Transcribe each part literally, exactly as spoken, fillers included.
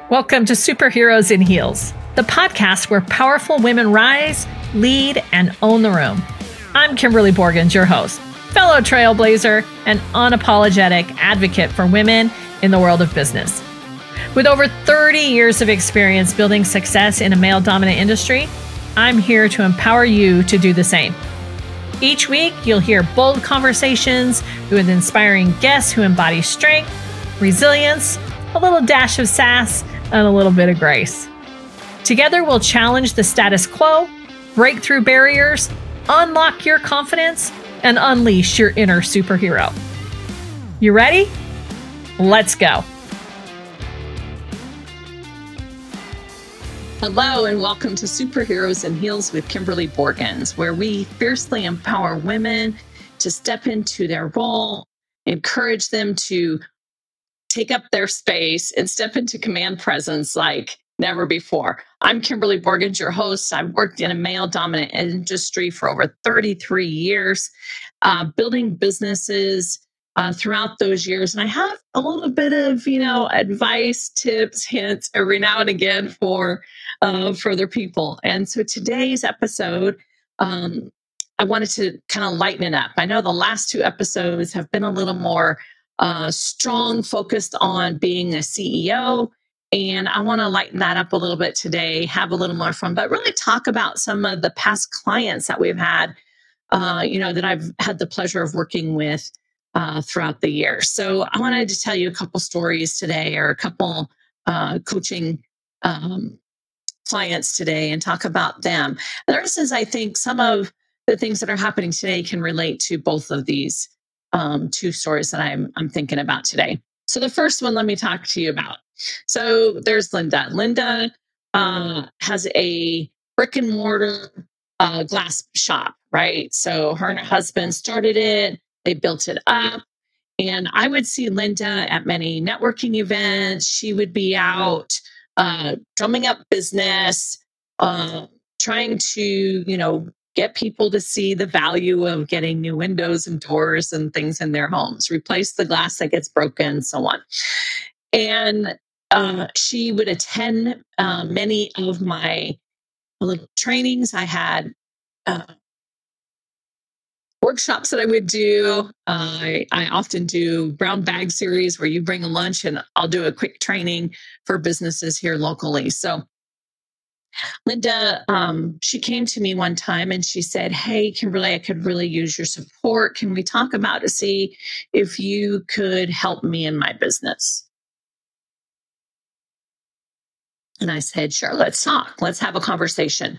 Welcome to Superheroes in Heels, the podcast where powerful women rise, lead, and own the room. I'm Kimberly Borgens, your host, fellow trailblazer, and unapologetic advocate for women in the world of business. With over thirty years of experience building success in a male-dominant industry, I'm here to empower you to do the same. Each week, you'll hear bold conversations with inspiring guests who embody strength, resilience, a little dash of sass, and a little bit of grace. Together, we'll challenge the status quo, break through barriers, unlock your confidence, and unleash your inner superhero. You ready? Let's go. Hello, and welcome to Superheroes in Heels with Kimberly Borgens, where we fiercely empower women to step into their role, encourage them to take up their space, and step into command presence like never before. I'm Kimberly Borgens, your host. I've worked in a male-dominant industry for over thirty-three years, uh, building businesses uh, throughout those years. And I have a little bit of, you know, advice, tips, hints every now and again for uh, further people. And so today's episode, um, I wanted to kind of lighten it up. I know the last two episodes have been a little more uh, strong, focused on being a C E O. And I want to lighten that up a little bit today, have a little more fun, but really talk about some of the past clients that we've had, uh, you know, that I've had the pleasure of working with uh, throughout the year. So I wanted to tell you a couple stories today, or a couple uh, coaching um, clients today, and talk about them. The rest is, I think, some of the things that are happening today can relate to both of these um, two stories that I'm, I'm thinking about today. So the first one, let me talk to you about. So there's Linda. Linda uh, has a brick and mortar uh, glass shop, right? So her and her husband started it. They built it up. And I would see Linda at many networking events. She would be out uh, drumming up business, uh, trying to, you know, get people to see the value of getting new windows and doors and things in their homes, replace the glass that gets broken, so on. And uh, she would attend uh, many of my little trainings. I had uh, workshops that I would do. Uh, I, I often do brown bag series where you bring a lunch, and I'll do a quick training for businesses here locally. So Linda, um, she came to me one time and she said, "Hey, Kimberly, I could really use your support. Can we talk about to see if you could help me in my business?" And I said, "Sure, let's talk. Let's have a conversation."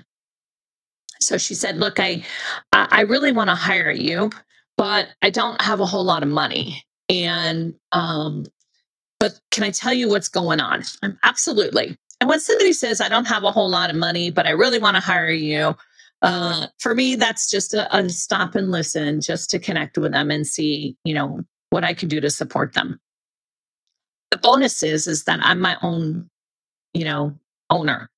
So she said, "Look, I, I really want to hire you, but I don't have a whole lot of money. And, um, but can I tell you what's going on?" I'm, Absolutely. And when somebody says, "I don't have a whole lot of money, but I really want to hire you," uh, for me, that's just a, a stop and listen, just to connect with them and see, you know, what I can do to support them. The bonus is, is that I'm my own, you know, owner.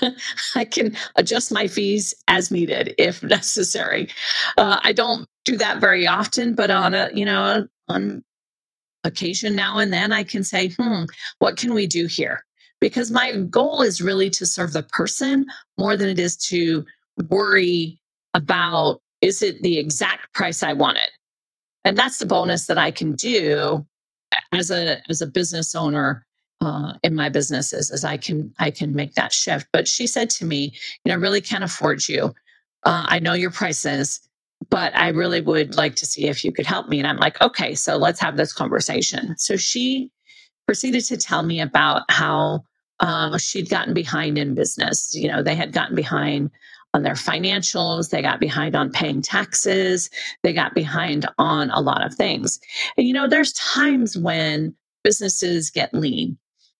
I can adjust my fees as needed if necessary. Uh, I don't do that very often, but on a, you know, on occasion now and then, I can say, hmm, what can we do here? Because my goal is really to serve the person more than it is to worry about, is it the exact price I wanted? And that's the bonus that I can do as a as a business owner uh, in my businesses, is I can I can make that shift. But she said to me, "You know, I really can't afford you. Uh, I know your prices, but I really would like to see if you could help me." And I'm like, "Okay, so let's have this conversation." So she proceeded to tell me about how uh, she'd gotten behind in business. You know, they had gotten behind on their financials, they got behind on paying taxes, they got behind on a lot of things. And, you know, there's times when businesses get lean,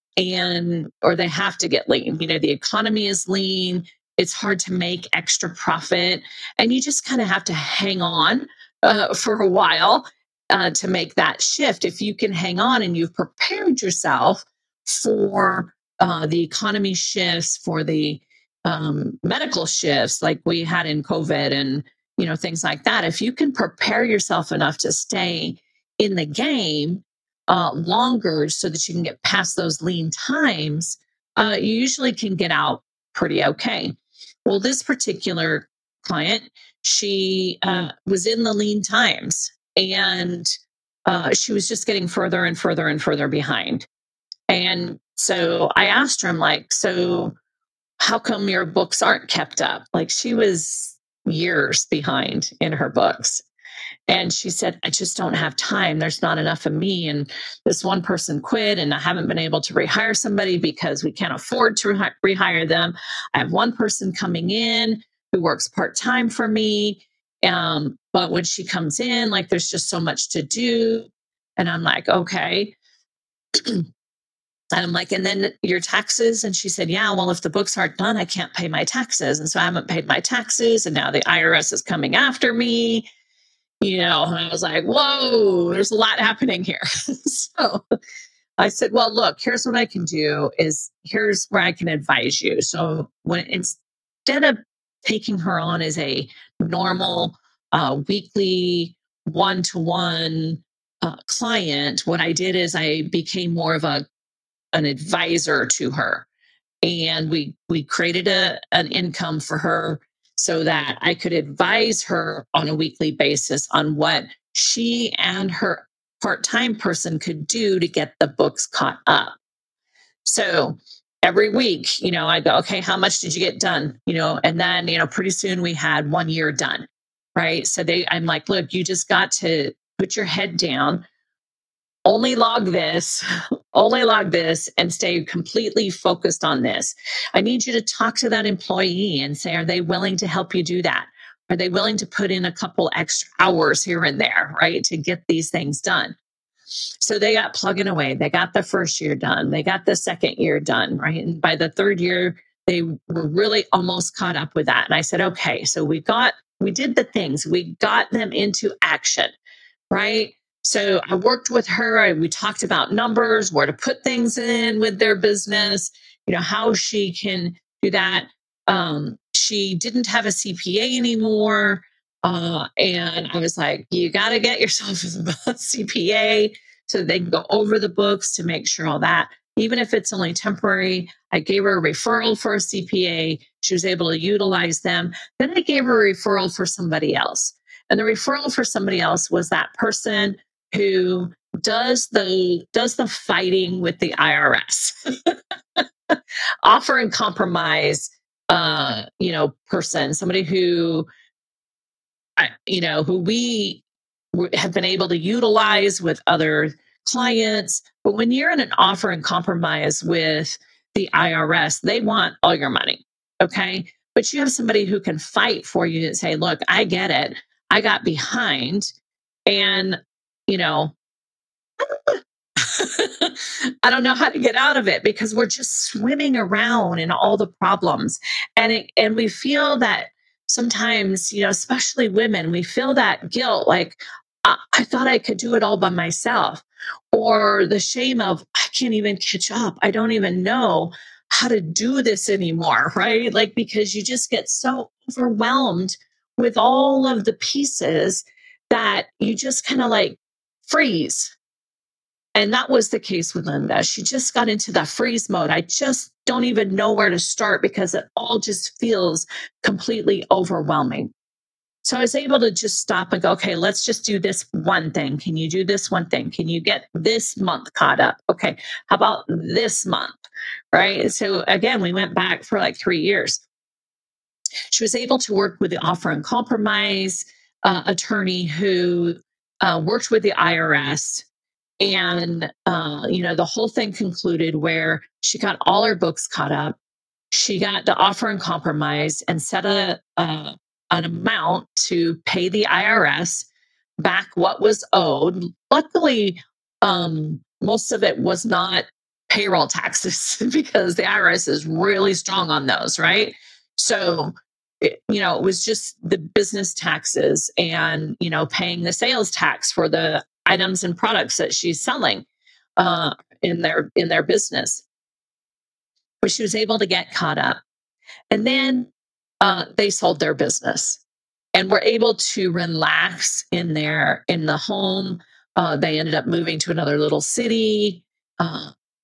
and or they have to get lean. You know, the economy is lean. It's hard to make extra profit, and you just kind of have to hang on uh, for a while uh, to make that shift. If you can hang on and you've prepared yourself for uh, the economy shifts, for the um, medical shifts like we had in COVID, and you know, things like that. If you can prepare yourself enough to stay in the game uh, longer, so that you can get past those lean times, uh, you usually can get out pretty okay. Well, this particular client, she uh, was in the lean times and uh, she was just getting further and further and further behind. And so I asked her, I'm like, so how come your books aren't kept up? Like she was years behind in her books. And she said, I just don't have time. There's not enough of me. And this one person quit, and I haven't been able to rehire somebody because we can't afford to rehi- rehire them. I have one person coming in who works part time for me. Um, but when she comes in, like there's just so much to do. And I'm like, okay. And I'm like, and then your taxes? And she said, yeah, well, if the books aren't done, I can't pay my taxes. And so I haven't paid my taxes. And now the I R S is coming after me. You know, and I was like, whoa, there's a lot happening here. So I said, well, look, here's what I can do is here's where I can advise you. So when instead of taking her on as a normal uh, weekly one-to-one uh, client, what I did is I became more of a an advisor to her, and we we created a an income for her so that I could advise her on a weekly basis on what she and her part-time person could do to get the books caught up. So every week, you know, I go, okay, how much did you get done? You know, and then, you know, pretty soon we had one year done. Right. So they I'm like, look, you just got to put your head down, only log this, only log this, and stay completely focused on this. I need you to talk to that employee and say, are they willing to help you do that? Are they willing to put in a couple extra hours here and there, right, to get these things done? So they got plugging away. They got the first year done. They got the second year done, right? And by the third year, they were really almost caught up with that. And I said, okay, so we got, we did the things, we got them into action, right? So I worked with her. I, we talked about numbers, where to put things in with their business, you know, how she can do that. Um, she didn't have a C P A anymore. Uh, and I was like, you got to get yourself a C P A so they can go over the books to make sure all that, even if it's only temporary. I gave her a referral for a C P A. She was able to utilize them. Then I gave her a referral for somebody else. And the referral for somebody else was that person who does the does the fighting with the I R S, offer and compromise, uh, you know, person, somebody who, you know, who we have been able to utilize with other clients. But when you're in an offer and compromise with the I R S, they want all your money. Okay. But you have somebody who can fight for you and say, look, I get it. I got behind. And, you know, I don't know how to get out of it because we're just swimming around in all the problems. And it, and we feel that sometimes, you know, especially women, we feel that guilt like I, I thought I could do it all by myself, or the shame of I can't even catch up. I don't even know how to do this anymore, right? Like because you just get so overwhelmed with all of the pieces that you just kind of like freeze. And that was the case with Linda. She just got into that freeze mode. I just don't even know where to start because it all just feels completely overwhelming. So I was able to just stop and go, okay, let's just do this one thing. Can you do this one thing? Can you get this month caught up? Okay, how about this month? Right. So again, we went back for like three years. She was able to work with the offer and compromise uh, attorney who uh, worked with the I R S. And, uh, you know, the whole thing concluded where she got all her books caught up. She got the offer and compromise and set a, a an amount to pay the I R S back what was owed. Luckily, um, most of it was not payroll taxes because the I R S is really strong on those, right? So, it, you know, it was just the business taxes and, you know, paying the sales tax for the items and products that she's selling uh, in their in their business. But she was able to get caught up, and then uh, they sold their business and were able to relax in their in the home. Uh, they ended up moving to another little city. Uh,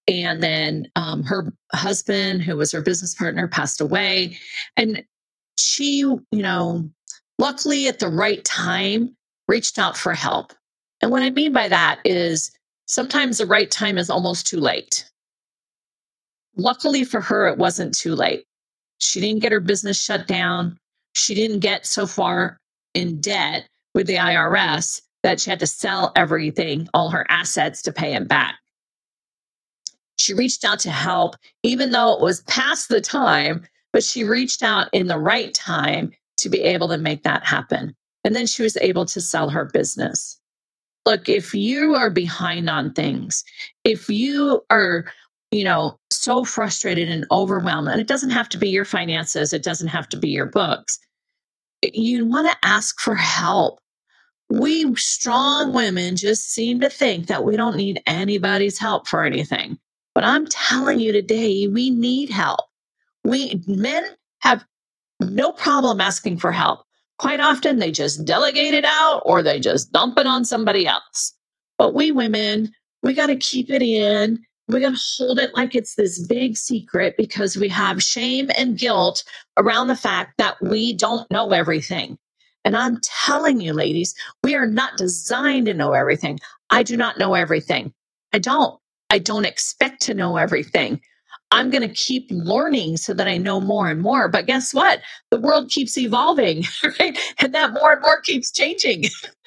And then um, her husband, who was her business partner, passed away. And she, you know, luckily at the right time, reached out for help. And what I mean by that is sometimes the right time is almost too late. Luckily for her, it wasn't too late. She didn't get her business shut down. She didn't get so far in debt with the I R S that she had to sell everything, all her assets to pay it back. She reached out to help, even though it was past the time, but she reached out in the right time to be able to make that happen. And then she was able to sell her business. Look, if you are behind on things, if you are, you know, so frustrated and overwhelmed, and it doesn't have to be your finances, it doesn't have to be your books, you want to ask for help. We strong women just seem to think that we don't need anybody's help for anything. But I'm telling you today, we need help. We men have no problem asking for help. Quite often they just delegate it out or they just dump it on somebody else. But we women, we got to keep it in. We got to hold it like it's this big secret because we have shame and guilt around the fact that we don't know everything. And I'm telling you, ladies, we are not designed to know everything. I do not know everything. I don't. I don't expect to know everything. I'm going to keep learning so that I know more and more. But guess what? The world keeps evolving, right? And that more and more keeps changing.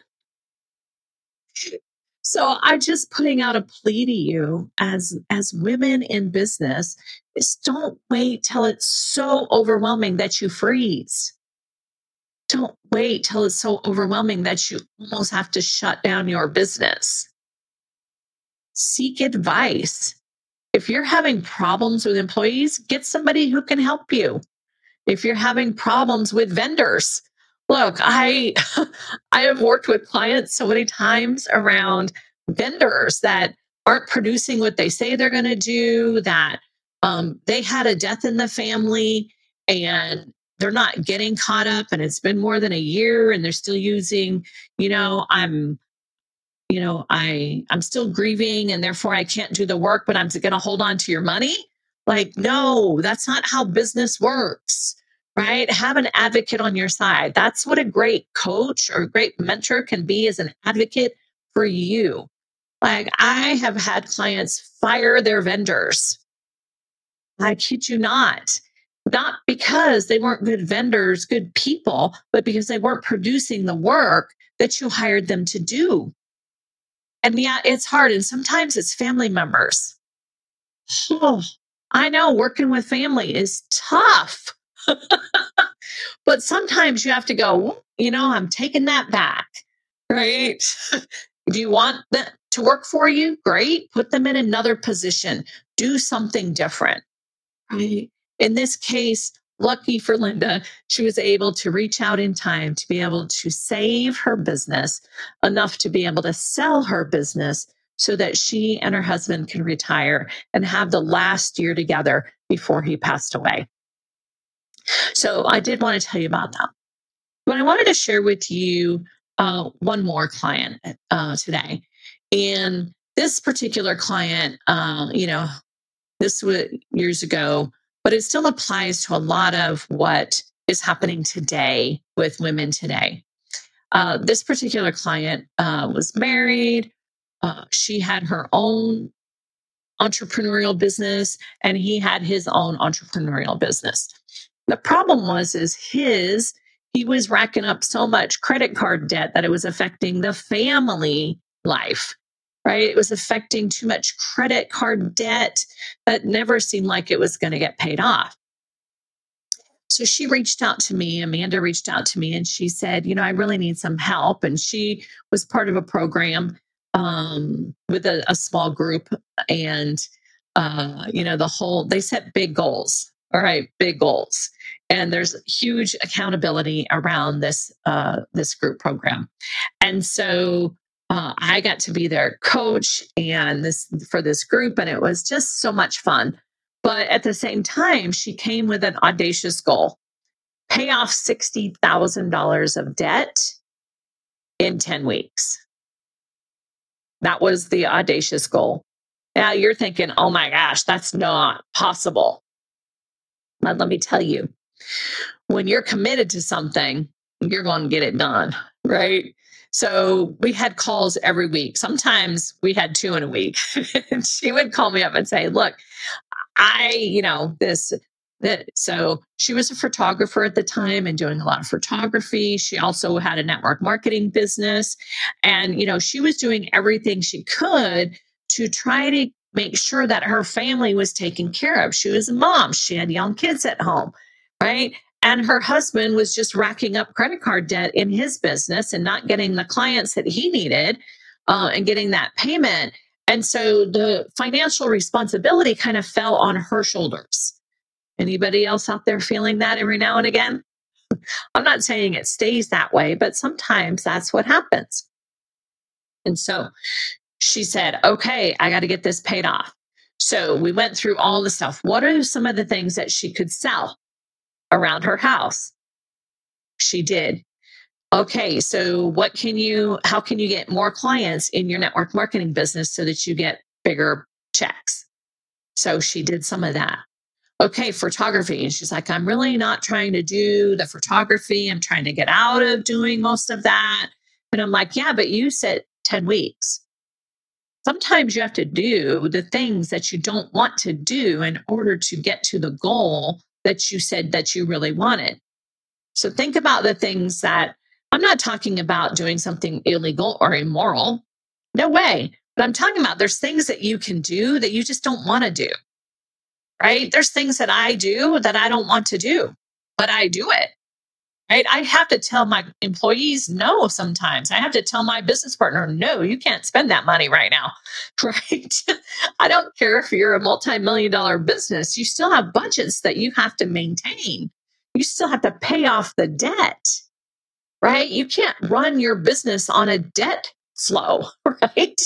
So I'm just putting out a plea to you as as women in business is don't wait till it's so overwhelming that you freeze. Don't wait till it's so overwhelming that you almost have to shut down your business. Seek advice. If you're having problems with employees, get somebody who can help you. If you're having problems with vendors, look, I I have worked with clients so many times around vendors that aren't producing what they say they're going to do, that um, they had a death in the family and they're not getting caught up and it's been more than a year and they're still using, you know, I'm you know, I I'm still grieving and therefore I can't do the work, but I'm going to hold on to your money. Like, no, that's not how business works, right? Have an advocate on your side. That's what a great coach or a great mentor can be, as an advocate for you. Like, I have had clients fire their vendors. I kid you not. Not because they weren't good vendors, good people, but because they weren't producing the work that you hired them to do. And yeah, it's hard. And sometimes it's family members. Oh, I know working with family is tough, but sometimes you have to go, you know, I'm taking that back, right? Do you want that to work for you? Great. Put them in another position. Do something different. Right. In this case, lucky for Linda, she was able to reach out in time to be able to save her business enough to be able to sell her business so that she and her husband can retire and have the last year together before he passed away. So I did want to tell you about that. But I wanted to share with you uh, one more client uh, today. And this particular client, uh, you know, this was years ago, but it still applies to a lot of what is happening today with women today. Uh, this particular client uh, was married. Uh, she had her own entrepreneurial business, and he had his own entrepreneurial business. The problem was, is his he was racking up so much credit card debt that it was affecting the family life, right? It was affecting too much credit card debt that never seemed like it was going to get paid off. So she reached out to me, Amanda reached out to me, and she said, you know, I really need some help. And she was part of a program um, with a, a small group. And, uh, you know, the whole, they set big goals. All right, big goals. And there's huge accountability around this uh, this group program. And so uh, I got to be their coach and this for this group, and it was just so much fun. But at the same time, she came with an audacious goal: pay off sixty thousand dollars of debt in ten weeks. That was the audacious goal. Now you're thinking, oh my gosh, that's not possible. But let me tell you, when you're committed to something, you're going to get it done, right? So we had calls every week. Sometimes we had two in a week. And she would call me up and say, look, I, you know, this, that. So she was a photographer at the time and doing a lot of photography. She also had a network marketing business. And, you know, she was doing everything she could to try to make sure that her family was taken care of. She was a mom. She had young kids at home, right? And her husband was just racking up credit card debt in his business and not getting the clients that he needed uh, and getting that payment. And so the financial responsibility kind of fell on her shoulders. Anybody else out there feeling that every now and again? I'm not saying it stays that way, but sometimes that's what happens. And so she said, okay, I got to get this paid off. So we went through all the stuff. What are some of the things that she could sell around her house? She did. Okay, so what can you, how can you get more clients in your network marketing business so that you get bigger checks? So she did some of that. Okay, photography. And she's like, I'm really not trying to do the photography. I'm trying to get out of doing most of that. And I'm like, yeah, but you said ten weeks. Sometimes you have to do the things that you don't want to do in order to get to the goal that you said that you really wanted. So think about the things that, I'm not talking about doing something illegal or immoral. No way. But I'm talking about there's things that you can do that you just don't want to do, right? There's things that I do that I don't want to do, but I do it, right? I have to tell my employees no sometimes. I have to tell my business partner, no, you can't spend that money right now, right? I don't care if you're a multi-million dollar business, you still have budgets that you have to maintain. You still have to pay off the debt, right? You can't run your business on a debt flow, right?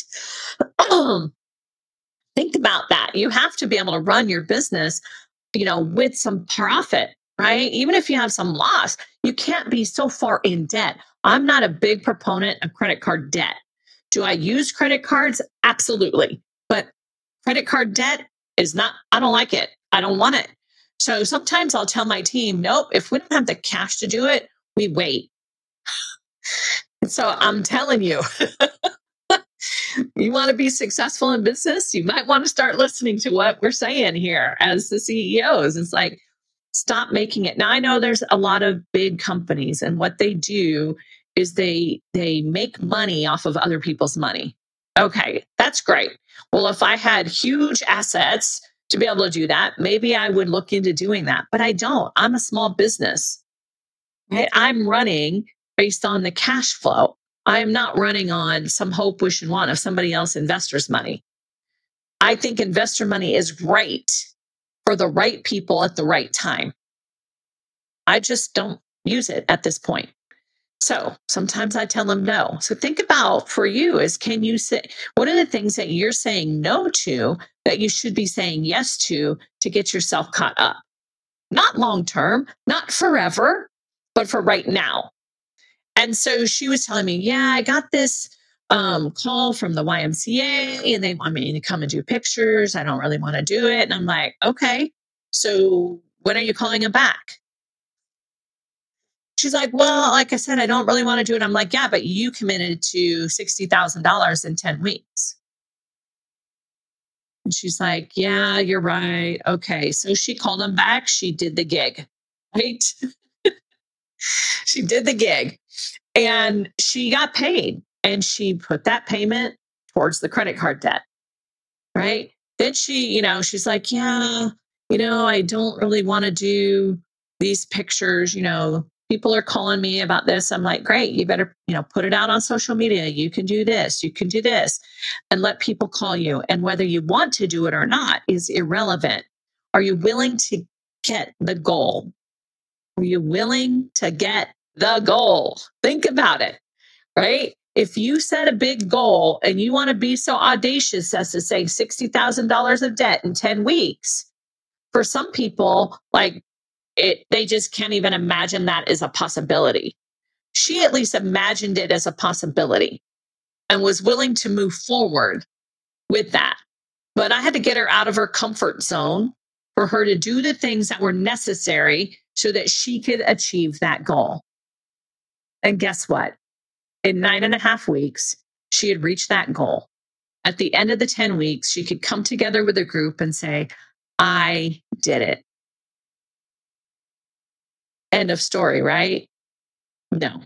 Um, think about that. You have to be able to run your business, you know, with some profit, right? Even if you have some loss, you can't be so far in debt. I'm not a big proponent of credit card debt. Do I use credit cards? Absolutely. But credit card debt is not, I don't like it. I don't want it. So sometimes I'll tell my team, nope, if we don't have the cash to do it, we wait. So I'm telling you, you want to be successful in business, you might want to start listening to what we're saying here as the C E Os. It's like, stop making it. Now I know there's a lot of big companies, and what they do is they they make money off of other people's money. Okay, that's great. Well, if I had huge assets to be able to do that, maybe I would look into doing that. But I don't. I'm a small business. Right? I'm running based on the cash flow. I'm not running on some hope, wish, and want of somebody else investors' money. I think investor money is great for the right people at the right time. I just don't use it at this point. So sometimes I tell them no. So think about for you is, can you say, what are the things that you're saying no to that you should be saying yes to to get yourself caught up? Not long term, not forever, but for right now. And so she was telling me, yeah, I got this um, call from the Y M C A and they want me to come and do pictures. I don't really want to do it. And I'm like, okay, so when are you calling them back? She's like, well, like I said, I don't really want to do it. I'm like, yeah, but you committed to sixty thousand dollars in ten weeks. And she's like, yeah, you're right. Okay. So she called them back. She did the gig, right? She did the gig and she got paid and she put that payment towards the credit card debt, right? Then she, you know, she's like, yeah, you know, I don't really want to do these pictures, you know, people are calling me about this. I'm like, great, you better, you know, put it out on social media. You can do this, you can do this, and let people call you. And whether you want to do it or not is irrelevant. Are you willing to get the goal? Are you willing to get the goal? Think about it, right? If you set a big goal and you want to be so audacious as to say sixty thousand dollars of debt in ten weeks, for some people, like it, they just can't even imagine that as a possibility. She at least imagined it as a possibility and was willing to move forward with that. But I had to get her out of her comfort zone for her to do the things that were necessary so that she could achieve that goal. And guess what? In nine and a half weeks, she had reached that goal. At the end of the ten weeks, she could come together with a group and say, I did it. End of story, right? No.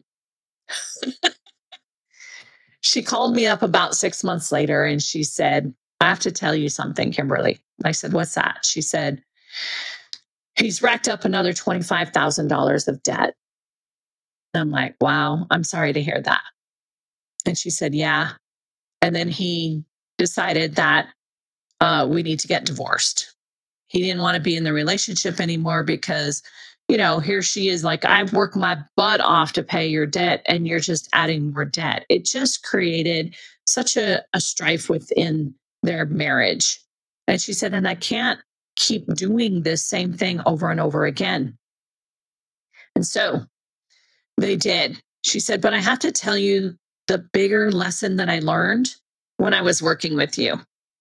She called me up about six months later and she said, I have to tell you something, Kimberly. I said, what's that? She said, he's racked up another twenty-five thousand dollars of debt. I'm like, wow, I'm sorry to hear that. And she said, yeah. And then he decided that uh, we need to get divorced. He didn't want to be in the relationship anymore because, you know, here she is like, I've worked my butt off to pay your debt and you're just adding more debt. It just created such a, a strife within their marriage. And she said, and I can't keep doing this same thing over and over again. And so they did. She said, but I have to tell you the bigger lesson that I learned when I was working with you.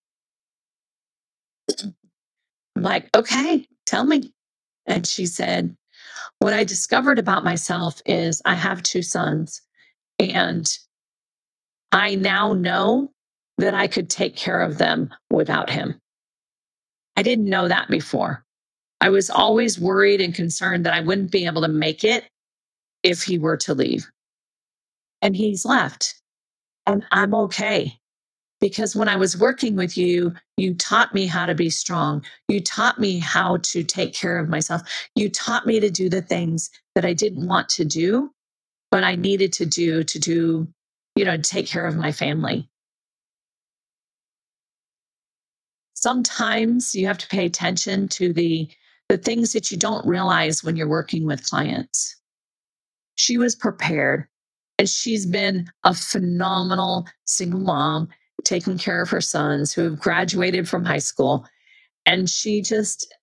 I'm like, okay, tell me. And she said, what I discovered about myself is I have two sons, and I now know that I could take care of them without him. I didn't know that before. I was always worried and concerned that I wouldn't be able to make it if he were to leave. And he's left. And I'm okay. Because when I was working with you, you taught me how to be strong. You taught me how to take care of myself. You taught me to do the things that I didn't want to do, but I needed to do to do, you know, take care of my family. Sometimes you have to pay attention to the, the things that you don't realize when you're working with clients. She was prepared, and she's been a phenomenal single mom, taking care of her sons who have graduated from high school. And she just,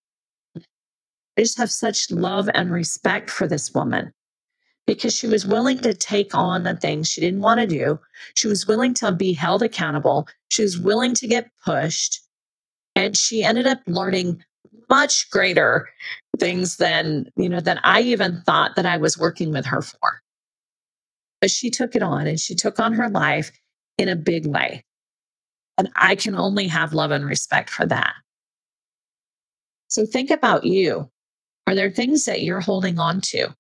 I just have such love and respect for this woman because she was willing to take on the things she didn't want to do. She was willing to be held accountable. She was willing to get pushed. And she ended up learning much greater things than, you know, than I even thought that I was working with her for. But she took it on, and she took on her life in a big way. And I can only have love and respect for that. So think about you. Are there things that you're holding on to?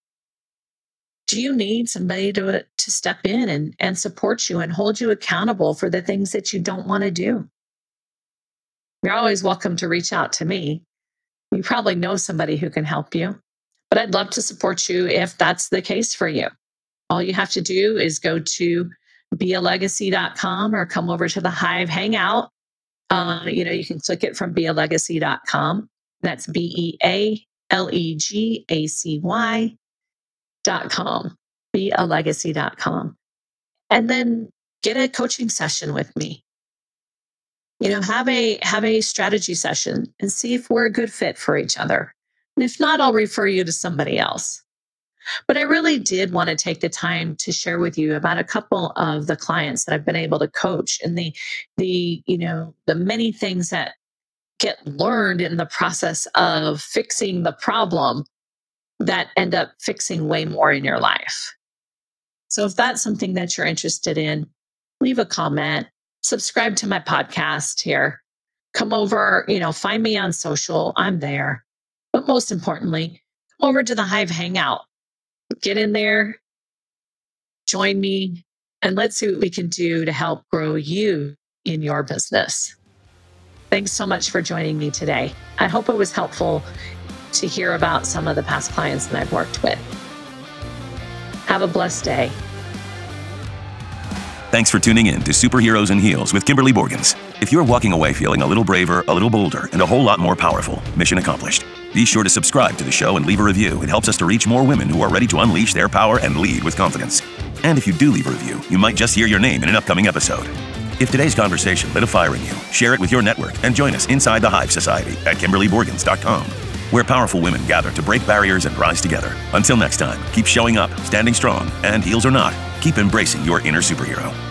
Do you need somebody to, to step in and, and support you and hold you accountable for the things that you don't want to do? You're always welcome to reach out to me. You probably know somebody who can help you, but I'd love to support you if that's the case for you. All you have to do is go to be a legacy dot com or come over to the Hive Hangout. Uh, you know, you can click it from be a legacy dot com. That's B E A L E G A C Y dot com, be a legacy dot com. And then get a coaching session with me. You know, have a have a strategy session and see if we're a good fit for each other. And if not, I'll refer you to somebody else. But I really did want to take the time to share with you about a couple of the clients that I've been able to coach and the, the, you know, the many things that get learned in the process of fixing the problem that end up fixing way more in your life. So if that's something that you're interested in, leave a comment, subscribe to my podcast here, come over, you know, find me on social. I'm there. But most importantly, come over to the Hive Hangout. Get in there, join me, and let's see what we can do to help grow you in your business. Thanks so much for joining me today. I hope it was helpful to hear about some of the past clients that I've worked with. Have a blessed day. Thanks for tuning in to Superheroes in Heels with Kimberly Borgens. If you're walking away feeling a little braver, a little bolder, and a whole lot more powerful, mission accomplished. Be sure to subscribe to the show and leave a review. It helps us to reach more women who are ready to unleash their power and lead with confidence. And if you do leave a review, you might just hear your name in an upcoming episode. If today's conversation lit a fire in you, share it with your network and join us inside the Hive Society at kimberly borgens dot com, where powerful women gather to break barriers and rise together. Until next time, keep showing up, standing strong, and heels or not, keep embracing your inner superhero.